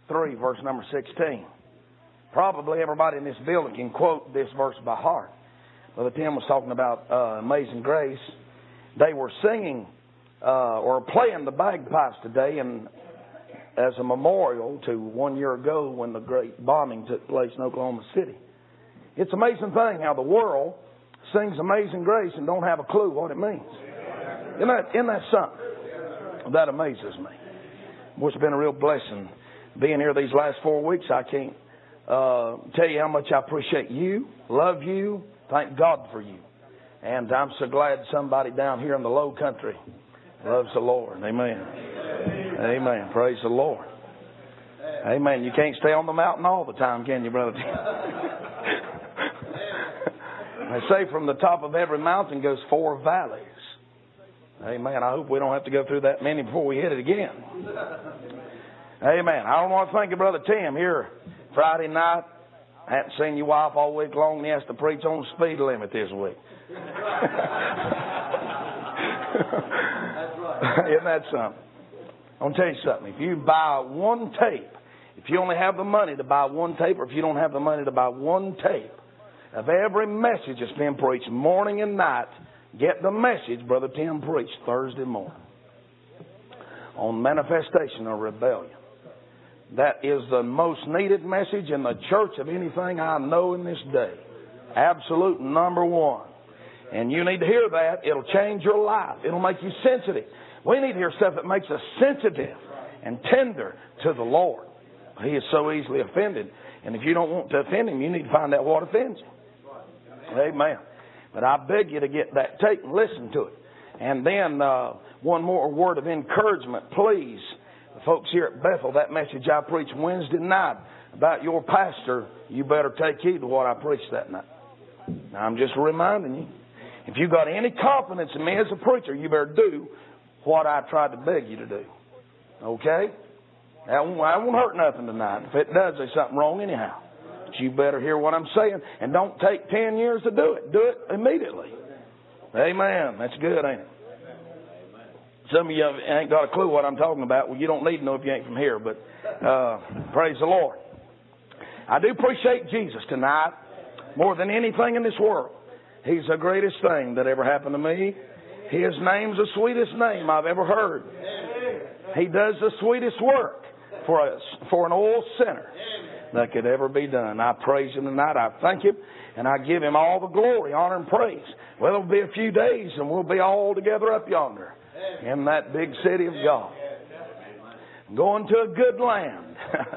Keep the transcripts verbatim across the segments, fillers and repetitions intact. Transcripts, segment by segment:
three, verse number sixteen. Probably everybody in this building can quote this verse by heart. Brother Tim was talking about uh, Amazing Grace. They were singing uh, or playing the bagpipes today, and as a memorial to one year ago when the great bombing took place in Oklahoma City. It's an amazing thing how the world sings Amazing Grace and don't have a clue what it means. Isn't that, isn't that something? That amazes me. Well, it's been a real blessing being here these last four weeks. I can't uh, tell you how much I appreciate you, love you, thank God for you. And I'm so glad somebody down here in the low country loves the Lord. Amen. Amen. Praise the Lord. Amen. You can't stay on the mountain all the time, can you, brother? They say from the top of every mountain goes four valleys. Amen. I hope we don't have to go through that many before we hit it again. Amen. I don't want to thank you, Brother Tim, here Friday night. I hadn't seen your wife all week long, and he has to preach on the speed limit this week. That's right. Isn't that something? I'm going to tell you something. If you buy one tape, if you only have the money to buy one tape, or if you don't have the money to buy one tape of every message that's been preached morning and night, get the message Brother Tim preached Thursday morning on manifestation of rebellion. That is the most needed message in the church of anything I know in this day. Absolute number one. And you need to hear that. It'll change your life. It'll make you sensitive. We need to hear stuff that makes us sensitive and tender to the Lord. He is so easily offended. And if you don't want to offend Him, you need to find out what offends Him. Amen. But I beg you to get that tape and listen to it. And then uh, one more word of encouragement, please. The folks here at Bethel, that message I preached Wednesday night about your pastor, you better take heed to what I preached that night. Now, I'm just reminding you. If you got any confidence in me as a preacher, you better do what I tried to beg you to do. Okay? That won't, that won't hurt nothing tonight. If it does, there's something wrong anyhow. But you better hear what I'm saying. And don't take ten years to do it. Do it immediately. Amen. That's good, ain't it? Some of you ain't got a clue what I'm talking about. Well, you don't need to know if you ain't from here. But uh, praise the Lord. I do appreciate Jesus tonight more than anything in this world. He's the greatest thing that ever happened to me. His name's the sweetest name I've ever heard. He does the sweetest work for us, for an old sinner that could ever be done. I praise Him tonight. I thank Him, and I give Him all the glory, honor, and praise. Well, it'll be a few days, and we'll be all together up yonder in that big city of God, going to a good land.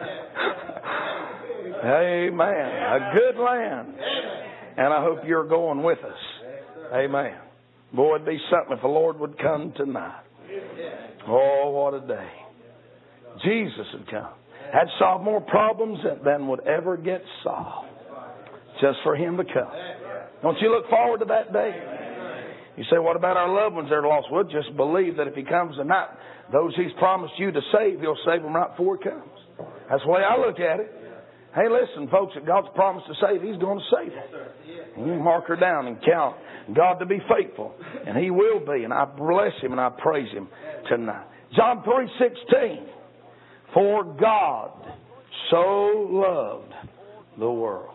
Amen. A good land. And I hope you're going with us. Amen. Boy, it'd be something if the Lord would come tonight. Oh, what a day. Jesus would come. That'd solve more problems than would ever get solved. Just for Him to come. Don't you look forward to that day? You say, what about our loved ones that are lost? Well, just believe that if He comes tonight, those He's promised you to save, He'll save them right before He comes. That's the way I look at it. Hey, listen, folks, that God's promised to save, He's going to save them. And you mark her down and count God to be faithful. And He will be. And I bless Him and I praise Him tonight. John three sixteen. For God so loved the world.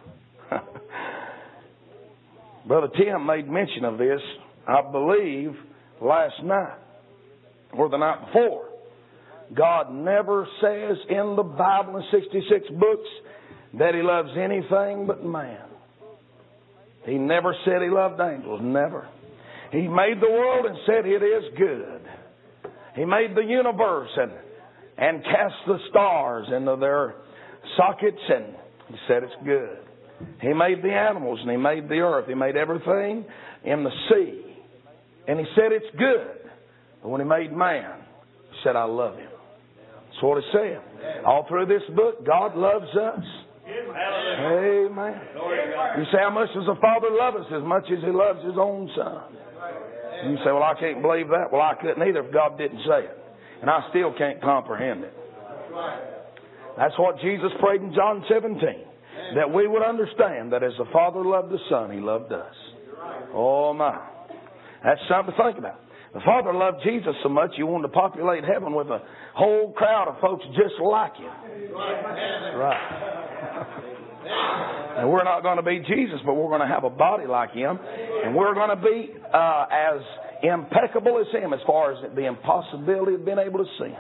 Brother Tim made mention of this, I believe, last night or the night before. God never says in the Bible in sixty-six books that He loves anything but man. He never said He loved angels. Never. He made the world and said it is good. He made the universe and, and cast the stars into their sockets and He said it's good. He made the animals and He made the earth. He made everything in the sea. And He said it's good. But when He made man, He said, I love him. That's what He said. All through this book, God loves us. Amen. You say, how much does the Father love us? As much as He loves His own Son. You say, well, I can't believe that. Well, I couldn't either if God didn't say it. And I still can't comprehend it. That's what Jesus prayed in John seventeen. That we would understand that as the Father loved the Son, He loved us. Oh, my. That's something to think about. The Father loved Jesus so much He wanted to populate heaven with a whole crowd of folks just like Him. Right. And we're not going to be Jesus, but we're going to have a body like Him. And we're going to be uh, as impeccable as Him as far as the impossibility of being able to sin.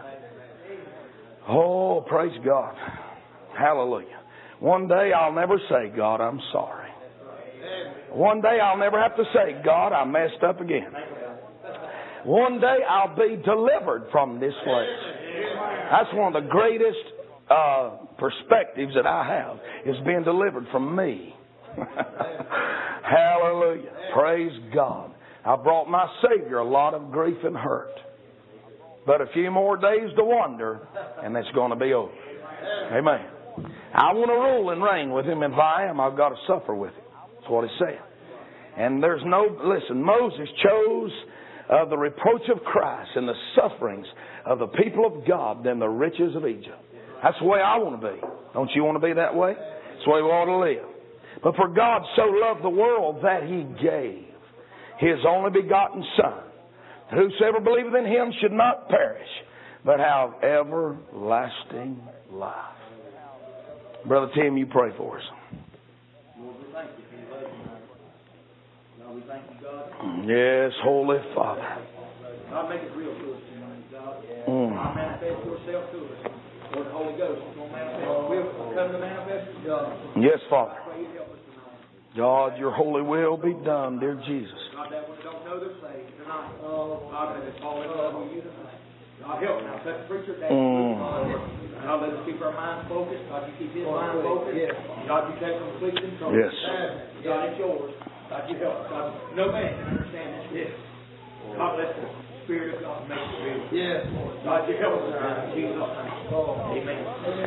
Oh, praise God. Hallelujah. One day I'll never say, God, I'm sorry. One day I'll never have to say, God, I messed up again. One day I'll be delivered from this flesh. That's one of the greatest uh, perspectives that I have, is being delivered from me. Hallelujah. Praise God. I brought my Savior a lot of grief and hurt. But a few more days to wonder, and it's going to be over. Amen. I want to rule and reign with Him, and if I am, I've got to suffer with Him. That's what He said. And there's no, listen, Moses chose uh, the reproach of Christ and the sufferings of the people of God than the riches of Egypt. That's the way I want to be. Don't you want to be that way? That's the way we ought to live. But for God so loved the world that He gave His only begotten Son, that whosoever believeth in Him should not perish, but have everlasting life. Brother Tim, you pray for us. Lord, we thank you for your love. God, we thank you, God. Yes, Holy Father. God, make it real to us tonight, God. Mm. God, manifest yourself to us. Lord, the Holy Ghost is going to manifest. We'll come to manifest God. Yes, Father. I pray you help us tonight. God, your holy will be done, dear Jesus. God, that one don't know they're saved tonight. Oh, God, let us fall in love with you tonight. God, help now. Set the preacher down. Mm. God, let us keep our minds focused. God, you keep his mind focused. Yes. God, you take complete control. Yes. God, it's yours. God, you help. God, no man can understand this. Yes. God, let the Spirit of God make it real. Yes. God, you help us in Jesus' name. Amen.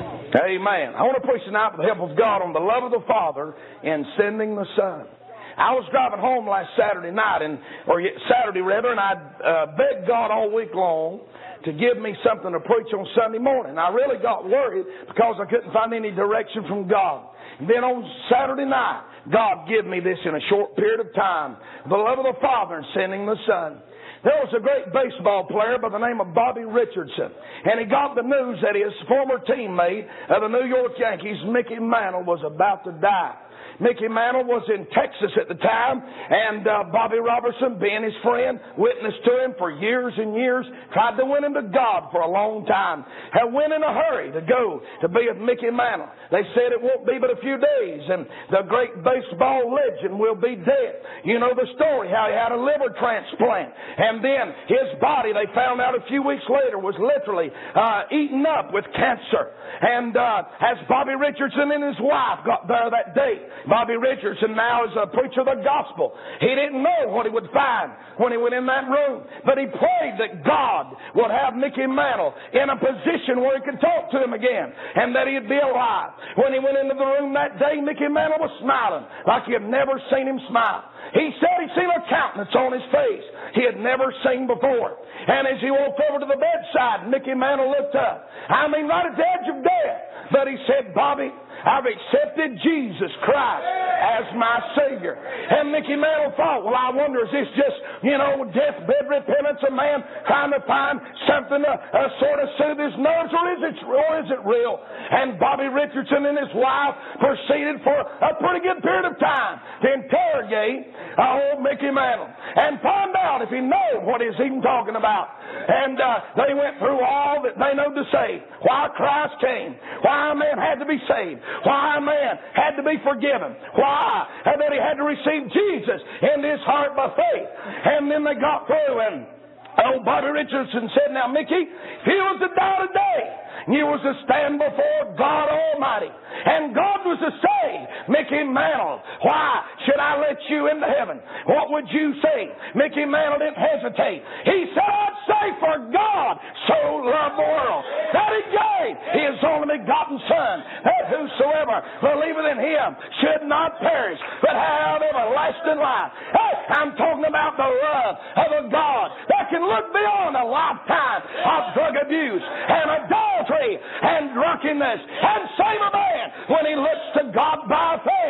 Amen. I want to preach tonight with the help of God on the love of the Father in sending the Son. I was driving home last Saturday night, and or Saturday rather, and I uh, begged God all week long to give me something to preach on Sunday morning. I really got worried because I couldn't find any direction from God. And then on Saturday night, God gave me this in a short period of time. The love of the Father in sending the Son. There was a great baseball player by the name of Bobby Richardson, and he got the news that his former teammate of the New York Yankees, Mickey Mantle, was about to die. Mickey Mantle was in Texas at the time, and uh, Bobby Robertson, being his friend, witnessed to him for years and years, tried to win him to God for a long time, had went in a hurry to go to be with Mickey Mantle. They said it won't be but a few days, and the great baseball legend will be dead. You know the story, how he had a liver transplant, and then his body, they found out a few weeks later, was literally uh, eaten up with cancer. And uh, as Bobby Richardson and his wife got there that day, Bobby Richardson now is a preacher of the gospel. He didn't know what he would find when he went in that room, but he prayed that God would have Mickey Mantle in a position where he could talk to him again and that he'd be alive. When he went into the room that day, Mickey Mantle was smiling like he had never seen him smile. He said he'd seen a countenance on his face he had never seen before. And as he walked over to the bedside, Mickey Mantle looked up. I mean, right at the edge of death. But he said, Bobby, I've accepted Jesus Christ as my Savior. And Mickey Mantle thought, well, I wonder, is this just, you know, deathbed repentance, a man trying to find something to uh, sort of soothe his nerves, or is it, or is it real? And Bobby Richardson and his wife proceeded for a pretty good period of time to interrogate uh, old Mickey Mantle and find out if he knew what he's even talking about. And uh, they went through all that they know to say. Why Christ came. Why a man had to be saved. Why a man had to be forgiven. Why and that he had to receive Jesus into his heart by faith. And then they got through, and old Bobby Richardson said, now, Mickey, if he was to die today, you was to stand before God Almighty, and God was to say, Mickey Mantle, why should I let you into heaven? What would you say? Mickey Mantle didn't hesitate. He said, I'd say, for God so loved the world that he gave his only begotten Son, that whosoever believeth in him should not perish, but have everlasting life. Hey, I'm talking about the love of a God that can look beyond a lifetime of drug abuse and adultery and drunkenness and save a man when he looks to God by faith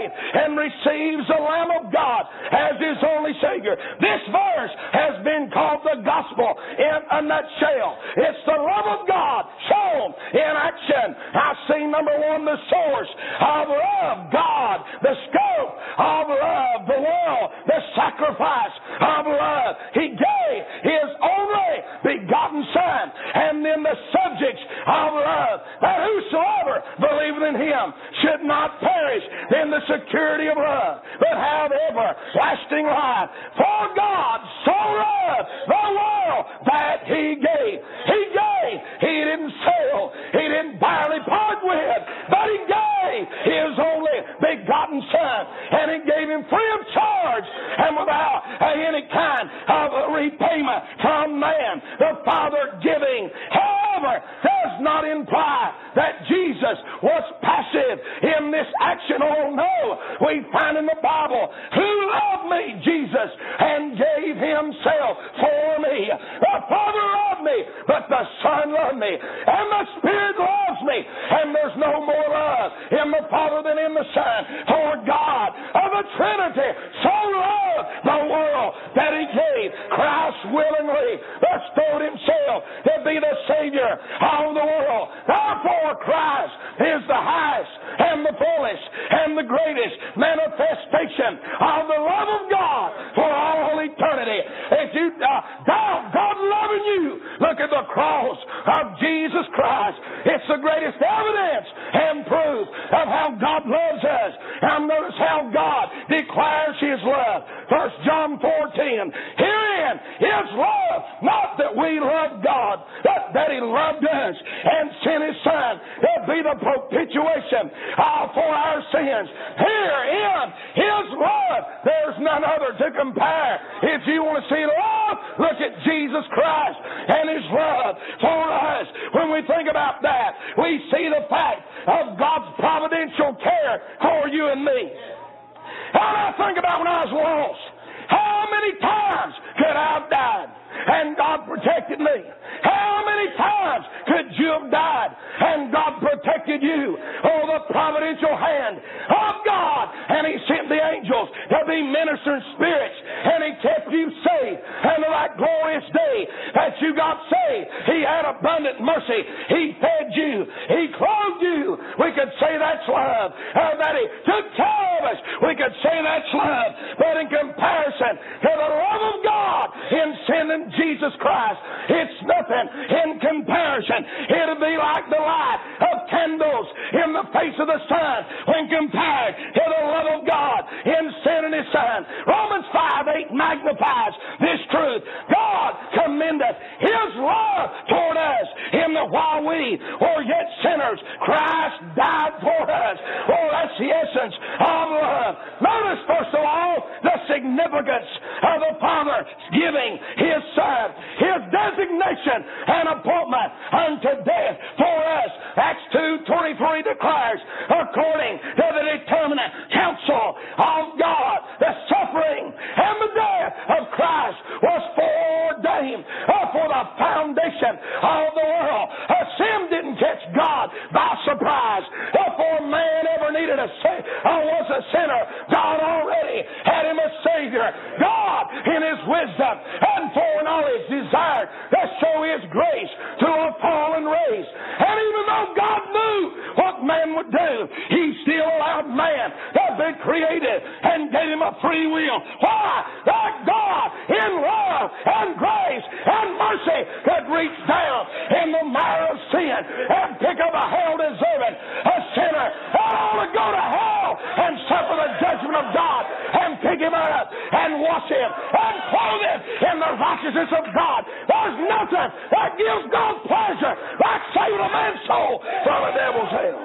faith and receives the Lamb of God as his only Savior. This verse has been called the gospel in a nutshell. It's the love of God shown in action. I've seen, number one, the source of love, God, the scope of love, the will, the sacrifice of love. He gave his only begotten Son, and then the subjects of love, that whosoever believeth in him should not perish in the security of love, but have everlasting life. For God so loved the world that he gave. He gave. He didn't sell. He didn't barely part with, but he gave his only begotten Son, and he gave him free of charge and without any kind of repayment from man. The Father giving, however, does not imply that Jesus was passive in this action. Oh no, we find in the Bible, who loved me, Jesus, and gave himself for me. The Father loved me, but the Son loved me, and the Spirit loves me, and there's no more love in the Father than in the Son. For God of the Trinity so loved the world that he gave Christ willingly bestowed himself to be the Savior of the world. Therefore Christ is the highest and the fullest and the greatest manifestation of the love of God for all eternity. If you uh, doubt God loving you, look at the cross of Jesus Christ. It's the greatest evidence and proof of how God loves us. And notice how God declares his love. First John four ten. Herein is love, not that we love God, but that he loved us and sent his Son to be the propitiation uh, for our sins. Herein his love, there's none other to compare. If you want to see love, look at Jesus Christ and his love for us. When we think about that, we see the fact of God's providential care for you and me. And I think about when I was lost, how many times could I have died and God protected me? How many times could you have died and God protected you? Oh, the providential hand of God. And he sent the angels to be ministering spirits, and he kept you safe. And on that glorious day that you got saved, he had abundant mercy. He fed you. He clothed you. We could say that's love. Uh, that he took care of us. We could say that's love. But in comparison to the love of God in sending Jesus Christ, it's nothing in comparison. It'll be like the light of candles in the face of the sun when compared to the love of God in sending his Son. Romans five eight magnifies this truth. God commendeth his love toward us in that while we were yet sinners, Christ died for us. Oh, that's the essence of love. Notice, first of all, the significance of the Father giving his Son, his designation and appointment unto death for us. Acts two twenty-three declares, according to the determinate counsel of God, the suffering and the death of Christ was foreordained for the foundation of the world. A sin didn't catch God by surprise. Before man ever needed a sa- or was a sinner, God already had him a Savior. God, in his wisdom and foreknowledge, desired to show his grace to a fallen race. And even though God knew what man would do, he still allowed man to be created and gave him a free will. Why? That God, in love and grace and mercy, could reach down in the mire of sin and pick up a hell-deserving a sinner and all to go to hell and suffer the judgment of God and pick him up and wash him and clothe him in the righteousness of God. There's nothing that gives God pleasure like saving a man's soul from the devil's hell.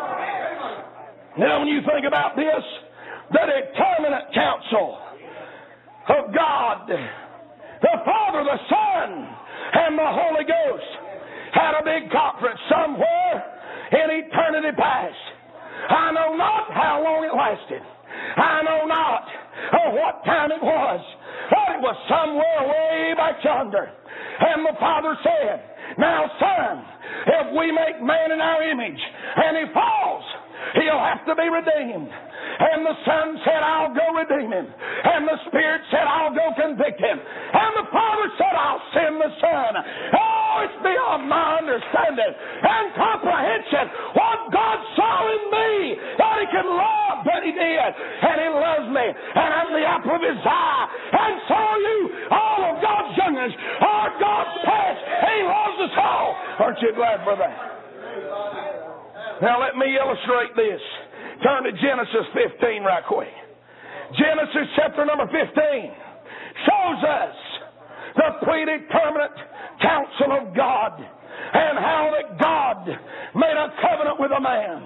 Now, when you think about this, the determinate counsel of God, the Father, the Son, and the Holy Ghost had a big conference somewhere in eternity past. I know not how long it lasted. I know not or what time it was. But it was somewhere way back yonder. And the Father said, now, Son, if we make man in our image and he falls, he'll has to be redeemed. And the Son said, I'll go redeem him. And the Spirit said, I'll go convict him. And the Father said, I'll send the Son. Oh, it's beyond my understanding and comprehension what God saw in me, that he can love, but he did. And he loves me. And I'm the apple of his eye. And so are you. All of God's young'uns are God's pets. He loves us all. Aren't you glad for that? Now let me illustrate this. Turn to Genesis fifteen right quick. Genesis chapter number fifteen shows us the predeterminate counsel of God and how that God made a covenant with a man.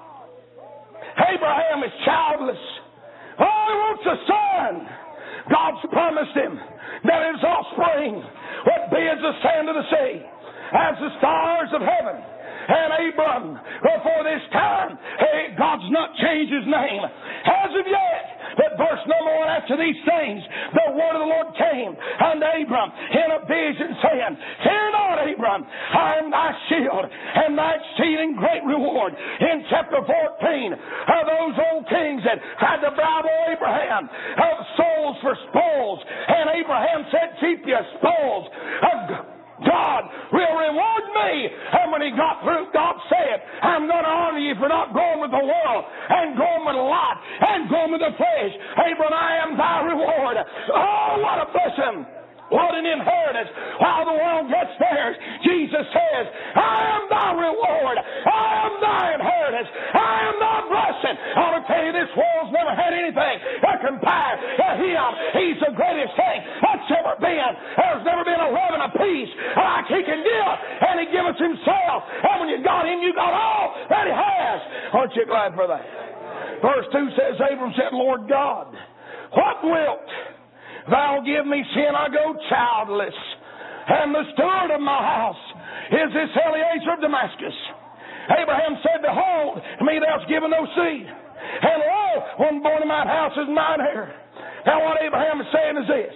Abraham is childless. Oh, he wants a son. God's promised him that his offspring would be as the sand of the sea, as the stars of heaven. And Abram, before this time, hey, God's not changed his name as of yet. But verse number one, after these things, the word of the Lord came unto Abram in a vision, saying, Fear not, Abram, I am thy shield and thy exceeding great reward. In chapter fourteen, of those old kings that tried to bribe Abraham of souls for spoils, and Abraham said, Keep your spoils of God will reward me. And when he got through, God said, I'm going to honor you for not going with the world and going with Lot and going with the flesh. Abram, I am thy reward. Oh, what a blessing. What an inheritance. While the world gets theirs, Jesus says, I am thy reward. I am thy inheritance. I am thy blessing. I want to tell you, this world's never had anything that compare to him. He's the greatest thing that's ever been. There's never been a love and a peace like he can give. And he gives himself. And when you got him, you got all that he has. Aren't you glad for that? Verse two says, Abram said, Lord God, what wilt thou give me, seeing I go childless? And the steward of my house is this Eliezer of Damascus. Abraham said, Behold, me thou hast given no seed, and lo, one born in mine house is mine heir. Now what Abraham is saying is this.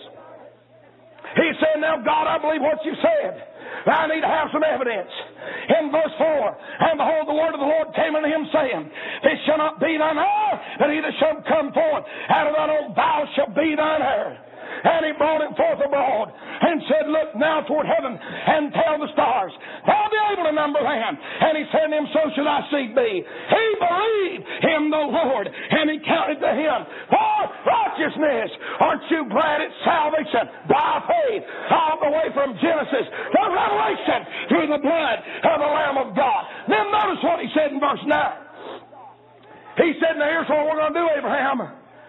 He said, Now God, I believe what you said. I need to have some evidence. In verse four, and behold, the word of the Lord came unto him, saying, This shall not be thine heir, but he that shall come forth out of thine own bowels shall be thine heir. And he brought him forth abroad and said, Look now toward heaven and tell the stars, thou be able to number them. And he said to him, So shall thy seed be. He believed him the Lord, and he counted to him for righteousness. Aren't you glad it's salvation by faith all the way from Genesis to Revelation through the blood of the Lamb of God? Then notice what he said in verse nine. He said, Now here's what we're going to do, Abraham.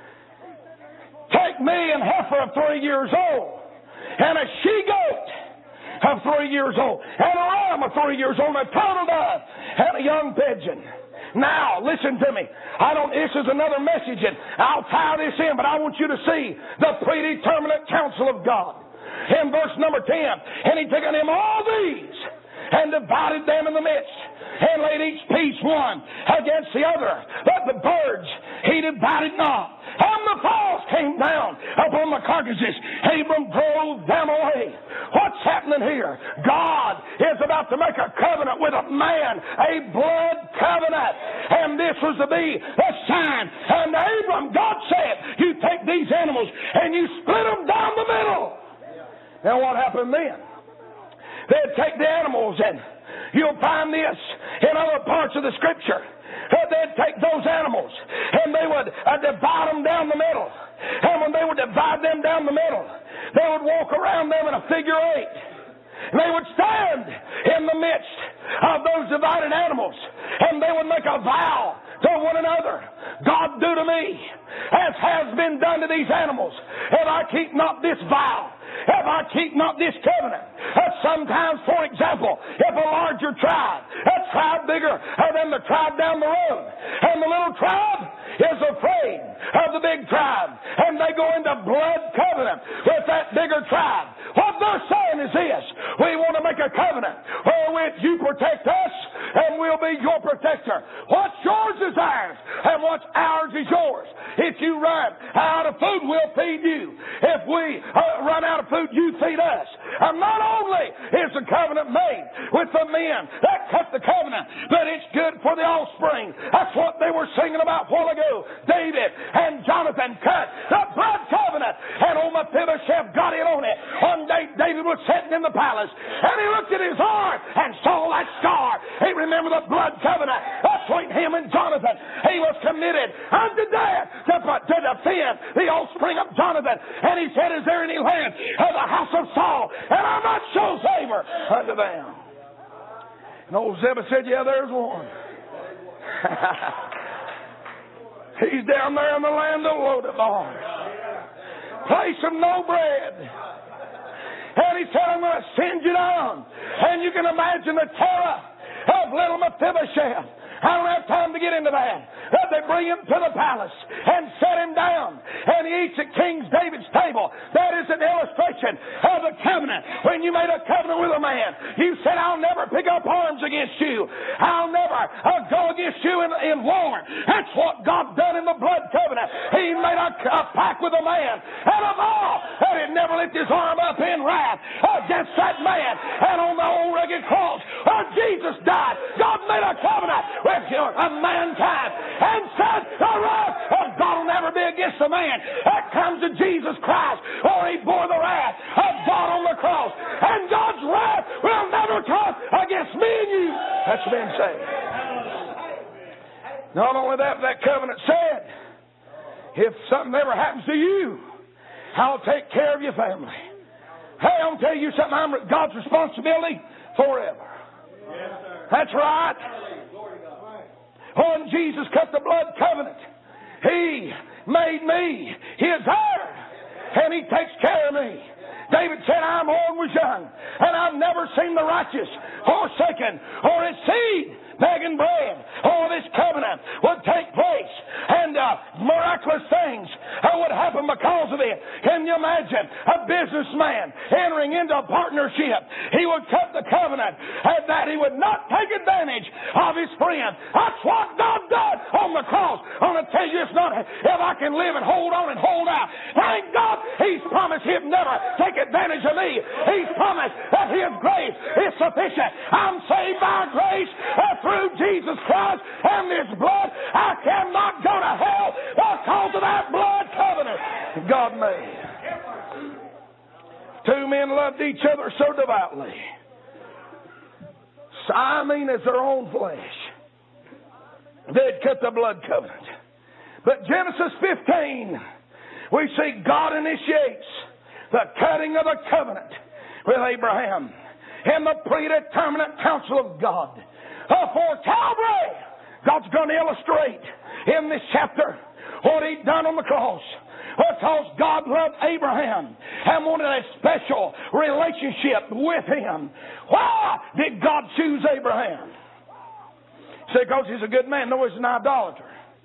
Take me an heifer of three years old, and a she-goat of three years old, and a ram of three years old, and a turtle dove, and a young pigeon. Now, listen to me. I don't. This is another message, and I'll tie this in, but I want you to see the predeterminate counsel of God. In verse number ten, and he took on him all these, and divided them in the midst, and laid each piece one against the other. But the birds he divided not. And the fowls came down upon the carcasses. Abram drove them away. What's happening here? God is about to make a covenant with a man, a blood covenant. And this was to be a sign. And Abram, God said, you take these animals and you split them down the middle. Now what happened then? They'd take the animals, and you'll find this in other parts of the Scripture. They'd take those animals and they would uh, divide them down the middle. And when they would divide them down the middle, they would walk around them in a figure eight. And they would stand in the midst of those divided animals, and they would make a vow to one another. God, do to me as has been done to these animals, if I keep not this vow, if I keep not this covenant. That sometimes, for example, if a larger tribe, a tribe bigger than the tribe down the road, and the little tribe is afraid of the big tribe, and they go into blood covenant with that bigger tribe, what they're saying is this: we want to make a covenant wherewith you protect us, and we'll be your protector. What's yours is ours, and what's ours is yours. If you run out of food, we'll feed you. If we uh, run out of food you feed us. And not only is the covenant made with the men that cut the covenant, but it's good for the offspring. That's what they were singing about a while ago. David and Jonathan cut the blood covenant, and old Mephibosheth got in on it. One day David was sitting in the palace, and he looked at his arm and saw that scar. He remembered the blood covenant between him and Jonathan. He was committed unto death to, to defend the offspring of Jonathan. And he said, is there any land of the house of Saul? And I must show favor unto them. And old Ziba said, yeah, there's one. He's down there in the land of Lodabar, place of no bread. And he said, I'm going to send you down. And you can imagine the terror of little Mephibosheth. I don't have time to get into that. But they bring him to the palace and set him down. And he eats at King David's table. That is an illustration of the covenant. When you made a covenant with a man, you said, I'll never pick up arms against you. I'll never uh, go against you in, in war. That's what God done in the blood covenant. He made a, a pact with a man. And of all, that he'd never lift his arm up in wrath against that man. And on the old rugged cross, where Jesus died, God made a covenant with you, a mankind, and said, the wrath of God will never be against a man that comes to Jesus Christ, or he bore the wrath of God on the cross. And God's wrath will never come against me and you. That's been said. Not only that, that covenant said, if something ever happens to you, I'll take care of your family. Hey, I'm going to tell you something. I'm God's responsibility forever. Yes, sir. That's right. When Jesus cut the blood covenant, He made me His heir, and He takes care of me. David said, I'm old and was young, and I've never seen the righteous forsaken, or his seed begging bread. All this covenant would take place, and uh, miraculous things uh, would happen because of it. Can you imagine a businessman entering into a partnership? He would cut the covenant, and that he would not take advantage of his friend. That's what God did on the cross. I'm going to tell you, it's not if I can live and hold on and hold out. Thank God He's promised He'll never take advantage of me. He's promised that His grace is sufficient. I'm saved by grace uh, through Jesus Christ and His blood. I cannot go to hell because of that blood covenant God made. Two men loved each other so devoutly. So, I mean, as their own flesh. They'd cut the blood covenant. But Genesis fifteen, we see God initiates the cutting of the covenant with Abraham and the predeterminate counsel of God. Uh, for Calvary, God's going to illustrate in this chapter what He'd done on the cross. Because God loved Abraham and wanted a special relationship with him. Why did God choose Abraham? Say, because he's a good man. No, he's an idolater.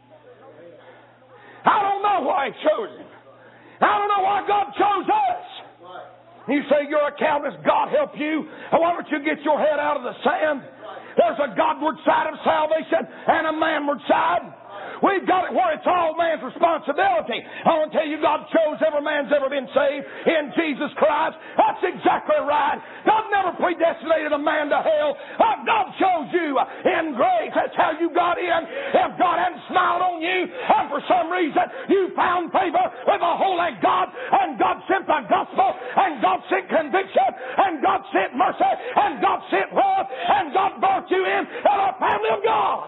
I don't know why He chose him. I don't know why God chose us. You say you're a Calvinist, God help you. Why don't you get your head out of the sand? There's a Godward side of salvation and a manward side. We've got it where it's all man's responsibility. I want to tell you, God chose every man's ever been saved in Jesus Christ. That's exactly right. God never predestinated a man to hell. God chose you in grace. That's how you got in. If God hadn't smiled on you, and for some reason you found favor with a holy God, and God sent the gospel, and God sent conviction, and God sent mercy, and God sent love, and God brought you in to the family of God.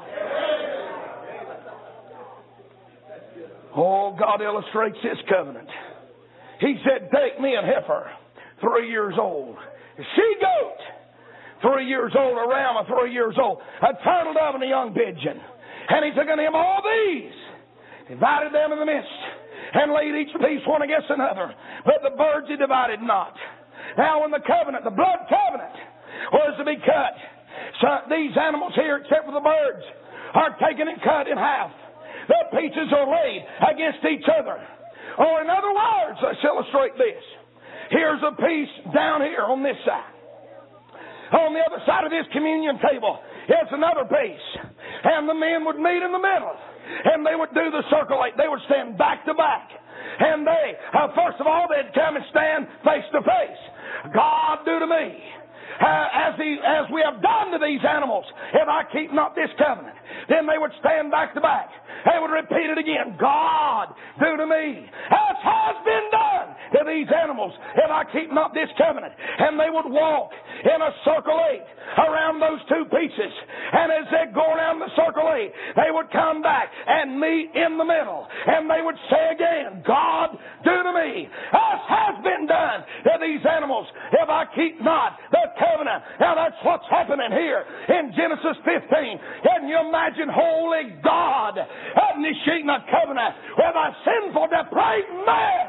Oh, God illustrates His covenant. He said, take me a heifer, three years old, a she-goat, three years old, a ram, a three years old, a turtle dove, and a young pigeon. And He took unto him all these, divided them in the midst, and laid each piece one against another. But the birds He divided not. Now, when the covenant, the blood covenant, was to be cut, so these animals here, except for the birds, are taken and cut in half. The pieces are laid against each other. Or in other words, let's illustrate this. Here's a piece down here on this side. On the other side of this communion table is another piece. And the men would meet in the middle. And they would do the circle. They would stand back to back. And they, uh, first of all, they'd come and stand face to face. God, do to me Uh, as, he, as we have done to these animals, if I keep not this covenant. Then they would stand back to back. They would repeat it again. God, do to me as has been done to these animals, if I keep not this covenant. And they would walk in a circle eight around those two pieces. And as they go around the circle eight, they would come back and meet in the middle. And they would say again, God, do to me as has been done to these animals, if I keep not the covenant. Now that's what's happening here in Genesis fifteen. Can you imagine holy God initiating a covenant with a sinful, depraved man?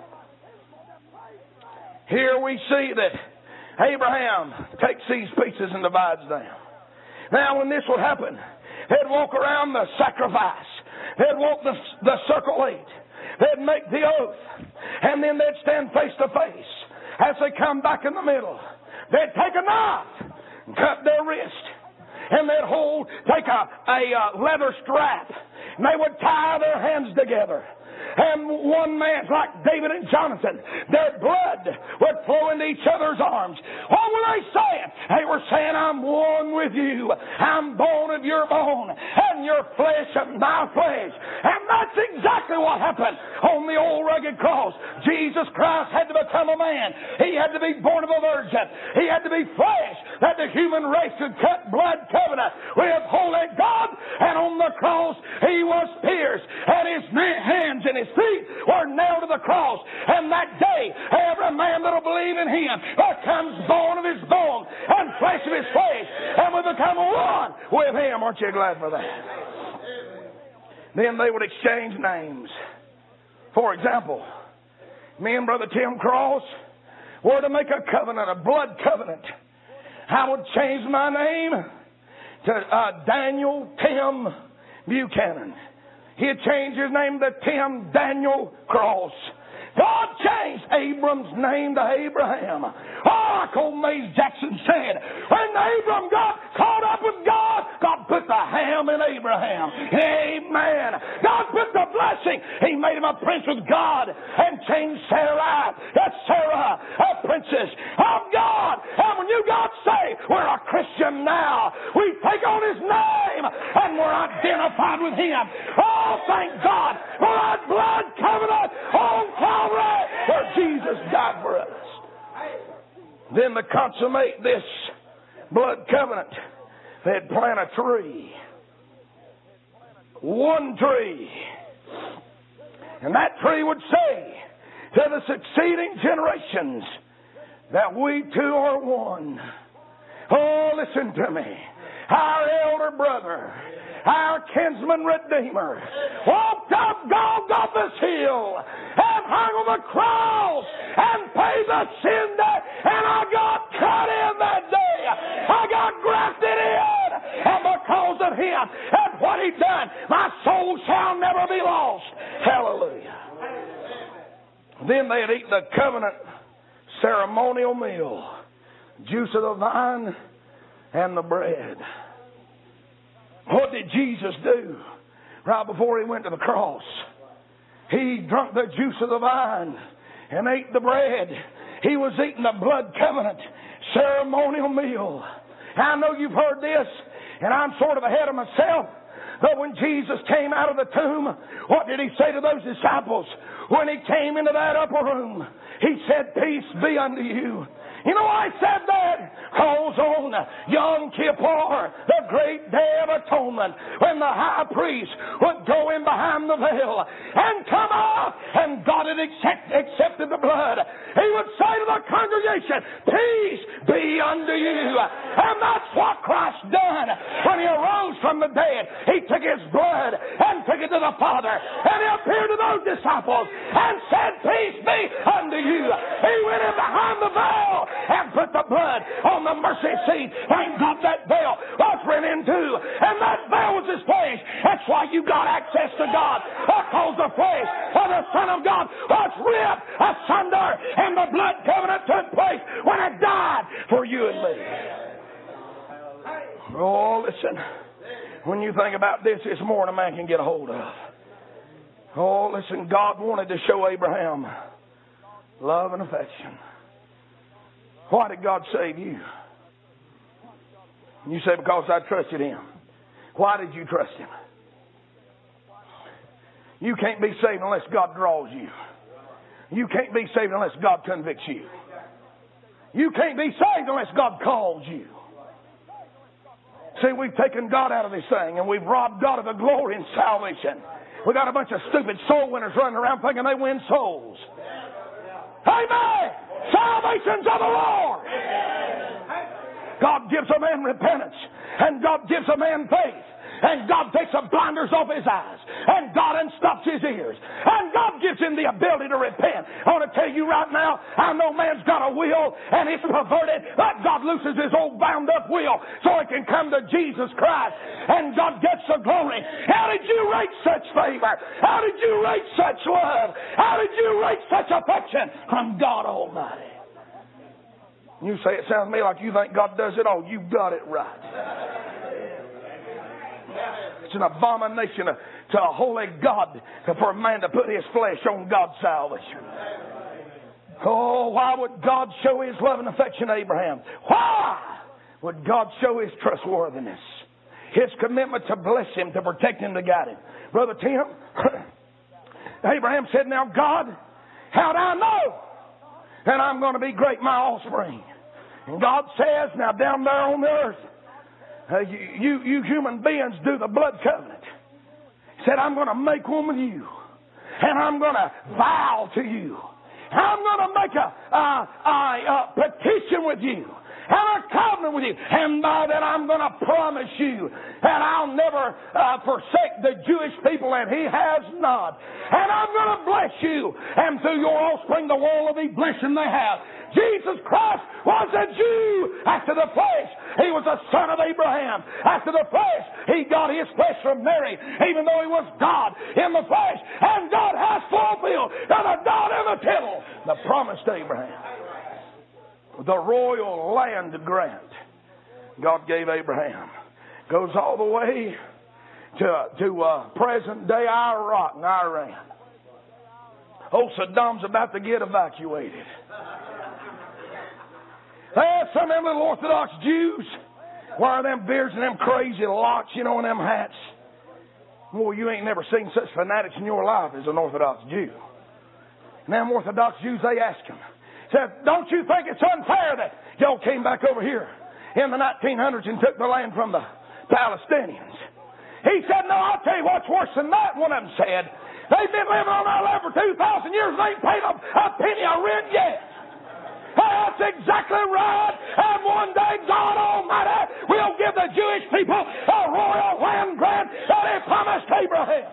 Here we see that Abraham takes these pieces and divides them. Now when this would happen, they'd walk around the sacrifice. They'd walk the, the circle eight. They'd make the oath. And then they'd stand face to face. As they come back in the middle, they'd take a knife and cut their wrist. And they'd hold, take a, a uh, leather strap. And they would tie their hands together. And one man, like David and Jonathan, their blood would flow into each other's arms. What were they saying? They were saying, I'm one with you. I'm bone of your bone and your flesh of my flesh. And that's exactly what happened on the old rugged cross. Jesus Christ had to become a man. He had to be born of a virgin. He had to be flesh, that the human race could cut blood covenant with holy God. And on the cross, he was pierced, and his hands and his feet were nailed to the cross. And that day, every man that will believe in him becomes bone of his bone and flesh of his flesh, and will become one with him. Aren't you glad for that? Then they would exchange names. For example, me and Brother Tim Cross were to make a covenant, a blood covenant. I would change my name to uh, Daniel Tim Buchanan. He'd change his name to Tim Daniel Cross. God changed Abram's name to Abraham. Oh, like old Mays Jackson said, when Abram got caught up with God, God put the ham in Abraham. Amen. God put the blessing. He made him a prince with God and changed Sarah. That's Sarah, a princess of God. And when you got saved, we're a Christian now. We take on his name and we're identified with him. Oh, thank God for that blood covenant on Calvary where Jesus died for us. Then to consummate this blood covenant, they'd plant a tree. One tree. And that tree would say to the succeeding generations that we too are one. Oh, listen to me. Our elder brother, our kinsman redeemer, walked up Golgotha's hill and hung on the cross and paid the sin debt, and I got cut in that day. I got grafted in, and because of him and what he done, my soul shall never be lost. Hallelujah. Then they'd eat the covenant ceremonial meal, juice of the vine and the bread. What did Jesus do right before he went to the cross? He drank the juice of the vine and ate the bread. He was eating the blood covenant ceremonial meal. I know you've heard this, and I'm sort of ahead of myself, but when Jesus came out of the tomb, what did he say to those disciples? When he came into that upper room, he said, peace be unto you. You know why I said that? Because on Yom Kippur, the great day of atonement, when the high priest would go in behind the veil and come out, and God had accept, accepted the blood, he would say to the congregation, peace be unto you. And that's what Christ done. When he arose from the dead, he took his blood and took it to the Father, and he appeared to those disciples and said, peace be unto you. He went in behind the veil and put the blood on the mercy seat. Thank God that veil was rent in two, and that veil was his flesh. That's why you got access to God, because the flesh of the Son of God was ripped asunder, and the blood covenant took place when it died for you and me. Oh, listen. When you think about this, it's more than a man can get a hold of. Oh, listen, God wanted to show Abraham love and affection. Why did God save you? You say, because I trusted Him. Why did you trust Him? You can't be saved unless God draws you. You can't be saved unless God convicts you. You can't be saved unless God calls you. See, we've taken God out of this thing and we've robbed God of the glory in salvation. We got a bunch of stupid soul winners running around thinking they win souls. Amen! Salvation's of the Lord. God gives a man repentance, and God gives a man faith, and God takes the blinders off his eyes, and God unstops his ears, and God gives him the ability to repent. I want to tell you right now, I know man's got a will, and it's perverted, but God looses his old bound up will so it can come to Jesus Christ, and God gets the glory. How did you rate such favor? How did you rate such love? How did you rate such affection from God Almighty? You say it sounds to me like you think God does it all. You got it right. It's an abomination to a holy God for a man to put his flesh on God's salvation. Oh, why would God show His love and affection to Abraham? Why would God show His trustworthiness? His commitment to bless him, to protect him, to guide him. Brother Tim, Abraham said, now God, how do I know that I'm going to be great, my offspring? And God says, now down there on the earth, uh, you, you, you human beings do the blood covenant. He said, I'm going to make one with you. And I'm going to vow to you. I'm going to make a, a, a, a petition with you. And a covenant with you. And by that I'm going to promise you that I'll never uh, forsake the Jewish people, and He has not. And I'm going to bless you. And through your offspring the world will be blessed they have. Jesus Christ was a Jew after the flesh. He was a son of Abraham. After the flesh, He got His flesh from Mary, even though He was God in the flesh. And God has fulfilled to the dot and the tittle the promise to Abraham. The royal land grant God gave Abraham goes all the way to, to uh, present day Iraq and Iran. Oh, Saddam's about to get evacuated. There's some of them little Orthodox Jews wear them beards and them crazy locks, you know, and them hats. Well, you ain't never seen such fanatics in your life as an Orthodox Jew. And them Orthodox Jews, they ask him, said, don't you think it's unfair that y'all came back over here in the nineteen hundreds and took the land from the Palestinians? He said, no, I'll tell you what's worse than that, one of them said. They've been living on our land for two thousand years and they ain't paid a, a penny of rent yet. Hey, that's exactly right. And one day God Almighty will give the Jewish people a royal land grant that He promised Abraham.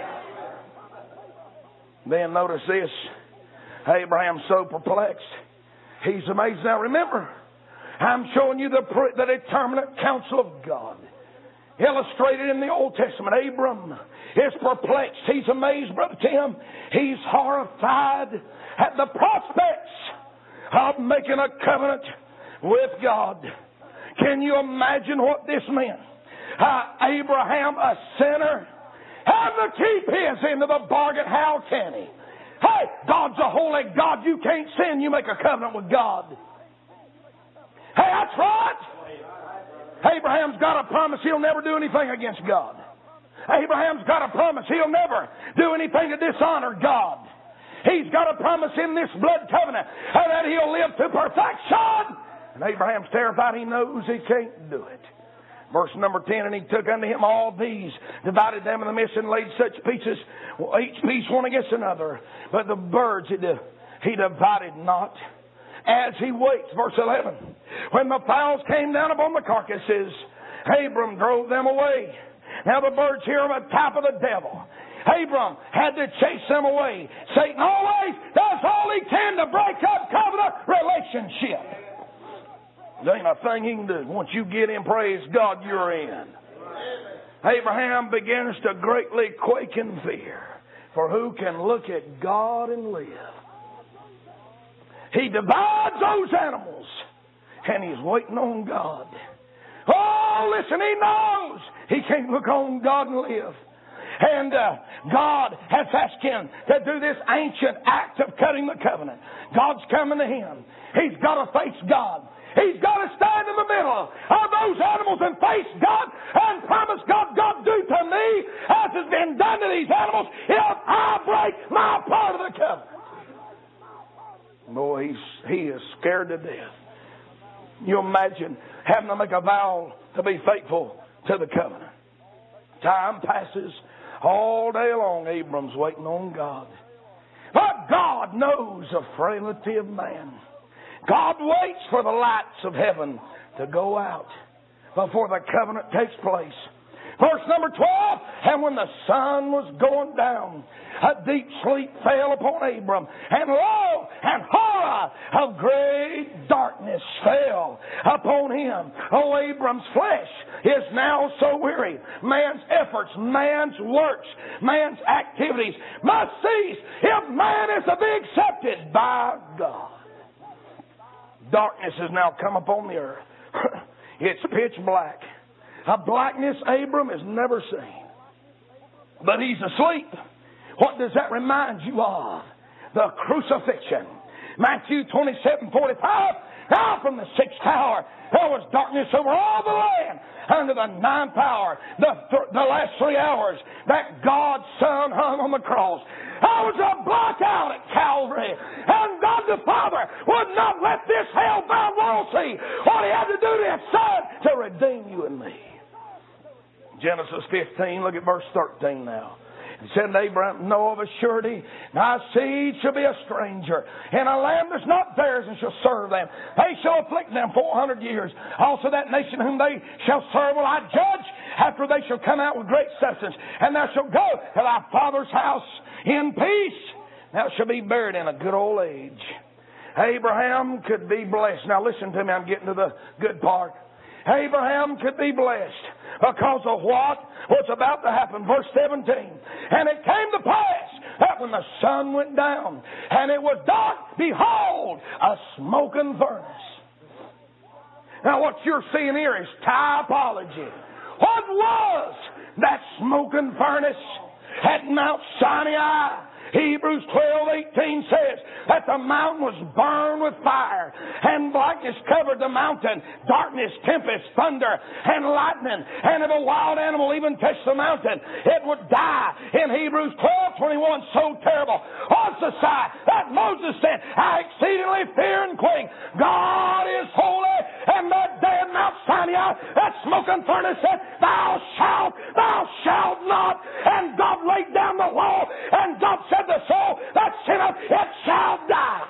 Then notice this. Abraham's so perplexed. He's amazed. Now remember, I'm showing you the, the determinate counsel of God. Illustrated in the Old Testament. Abram is perplexed. He's amazed, Brother Tim. He's horrified at the prospects of making a covenant with God. Can you imagine what this meant? Uh, Abraham, a sinner, having to keep his into the bargain. How can he? Hey, God's a holy God. You can't sin. You make a covenant with God. Hey, that's right. Abraham's got a promise he'll never do anything against God. Abraham's got a promise he'll never do anything to dishonor God. He's got a promise in this blood covenant that he'll live to perfection. And Abraham's terrified. He knows he can't do it. Verse number ten, and he took unto him all these, divided them in the midst, and laid such pieces, each piece one against another. But the birds he, di- he divided not. As he waits, verse eleven, when the fowls came down upon the carcasses, Abram drove them away. Now the birds here are a type of the devil. Abram had to chase them away. Satan always does all he can to break up covenant relationship. There ain't a thing he can do. Once you get in, praise God, you're in. Abraham begins to greatly quake in fear. For who can look at God and live? He divides those animals. And he's waiting on God. Oh, listen, he knows he can't look on God and live. And uh, God has asked him to do this ancient act of cutting the covenant. God's coming to him. He's got to face God. He's got to stand in the middle of those animals and face God and promise God, God, do to me as has been done to these animals if I break my part of the covenant. Boy, he's, he is scared to death. You imagine having to make a vow to be faithful to the covenant. Time passes. All day long, Abram's waiting on God. But God knows the frailty of man. God waits for the lights of heaven to go out before the covenant takes place. Verse number twelve, and when the sun was going down, a deep sleep fell upon Abram, and lo, and horror of great darkness fell upon him. Oh, Abram's flesh is now so weary. Man's efforts, man's works, man's activities must cease if man is to be accepted by God. Darkness has now come upon the earth. It's pitch black. A blackness Abram has never seen. But he's asleep. What does that remind you of? The crucifixion. Matthew twenty-seven forty-five. Now from the sixth hour there was darkness over all the land. Under the ninth hour, the, th- the last three hours, that God's Son hung on the cross. There was a blackout at Calvary. And God the Father would not let this hell-bound world see what He had to do to His Son to redeem you and me. Genesis fifteen, look at verse thirteen now. He said to Abraham, know of a surety, thy seed shall be a stranger, and a land that's not theirs, and shall serve them. They shall afflict them four hundred years. Also that nation whom they shall serve will I judge, after they shall come out with great substance. And thou shalt go to thy father's house in peace. Thou shalt be buried in a good old age. Abraham could be blessed. Now listen to me, I'm getting to the good part. Abraham could be blessed because of what was about to happen. Verse seventeen. And it came to pass that when the sun went down and it was dark, behold, a smoking furnace. Now what you're seeing here is typology. What was that smoking furnace at Mount Sinai? Hebrews twelve eighteen says that the mountain was burned with fire, and blackness covered the mountain, darkness, tempest, thunder, and lightning. And if a wild animal even touched the mountain, it would die. In Hebrews twelve twenty-one, so terrible was the sight that Moses said, I exceedingly fear and quake. God is holy, and that day at Mount Sinai, that smoking furnace said, Thou shalt, thou shalt not. And God laid down the law, and God said, the soul that sinneth, it shall die.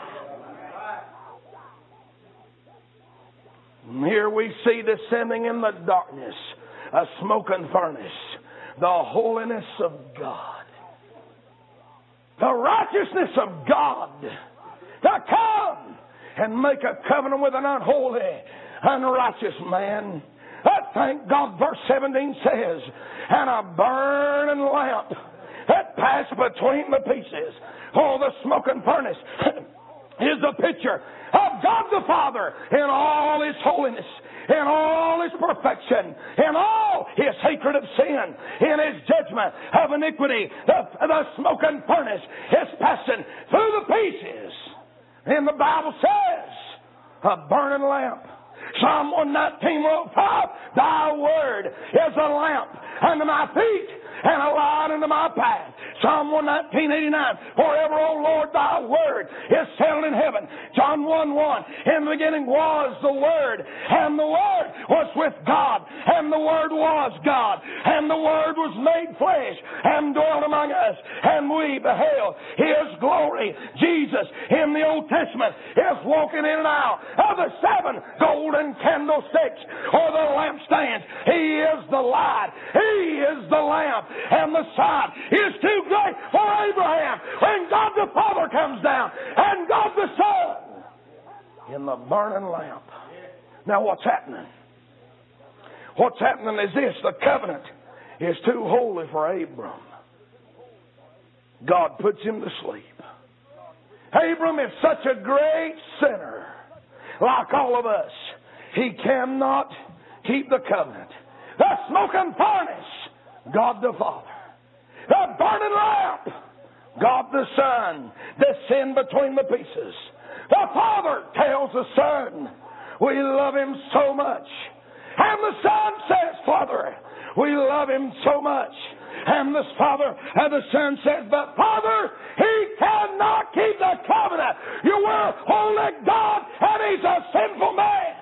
And here we see descending in the darkness a smoking furnace, the holiness of God, the righteousness of God, to come and make a covenant with an unholy, unrighteous man. But thank God, verse seventeen says, and a burning lamp that passed between the pieces. Oh, the smoking furnace is the picture of God the Father in all His holiness, in all His perfection, in all His hatred of sin, in His judgment of iniquity. The, the smoking furnace is passing through the pieces. And the Bible says, a burning lamp. Psalm one nineteen, five, Thy word is a lamp unto my feet and a light unto my path. Psalm one nineteen, eighty-nine, forever, O Lord, thy word is settled in heaven. John one, one, in the beginning was the Word, and the Word was with God, and the Word was God, and the Word was made flesh and dwelt among us, and we beheld His glory. Jesus in the Old Testament is walking in and out of the seven golden candlesticks or the lampstands. He is the light. He is the lamp. And the sight is too great for Abraham when God the Father comes down and God the Son in the burning lamp. Now what's happening? What's happening is this. The covenant is too holy for Abram. God puts him to sleep. Abram is such a great sinner, like all of us. He cannot keep the covenant. The smoking furnace, God the Father. the burning lamp. God the Son descend between the pieces. The Father tells the Son, we love Him so much. And the Son says, Father, we love Him so much. And the Father and the Son says, but Father, He cannot keep the covenant. You were holy God, and He's a sinful man.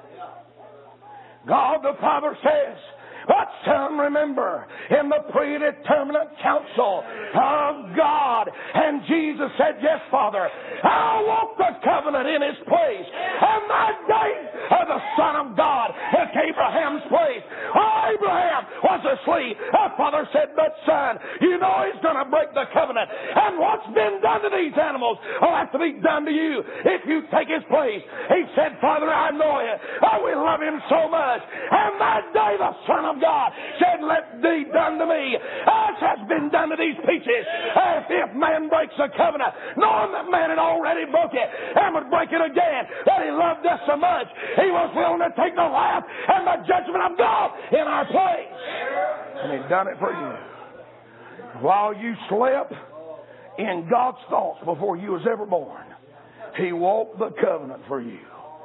God the Father says, but Son, remember, in the predeterminate counsel of God. And Jesus said, yes, Father, I'll walk the covenant in His place. And that day of the Son of God in Abraham's place. Oh, Abraham was asleep. The Father said, but Son, you know He's going to break the covenant. And what's been done to these animals will have to be done to you if you take His place. He said, Father, I know it. Oh, we love Him so much. And that day the Son of God said, let be done to me as has been done to these pieces. As if man breaks the covenant, knowing that man had already broke it and would break it again, that He loved us so much, He was willing to take the wrath and the judgment of God in our place. And He's done it for you. While you slept in God's thoughts before you was ever born, He walked the covenant for you.